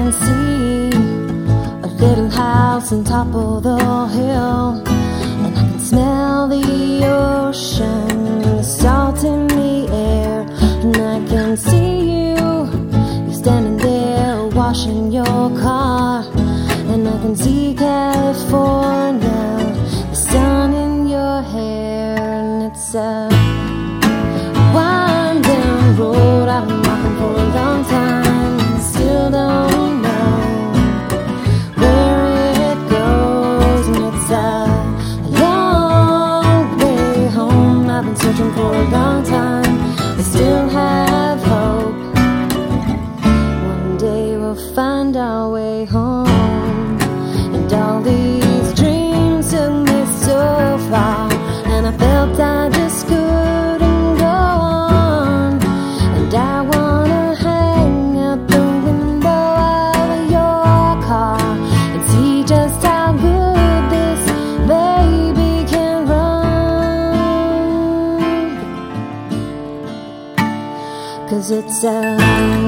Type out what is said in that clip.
can see a little house on top of the hill, and I can smell the ocean, the salt in the air, and I can see you're standing there washing your car, and I can see California, the sun in your hair, and it's a winding road I've been walking for a long time, and still don't know where it goes, and it's a long way home. I've been searching for a long time, I still have hope. One day we'll find our way home. And all these dreams took me so far, and I felt I just couldn't go on. And I wanna hang out the window of your car and see just how good this baby can run. 'Cause it's a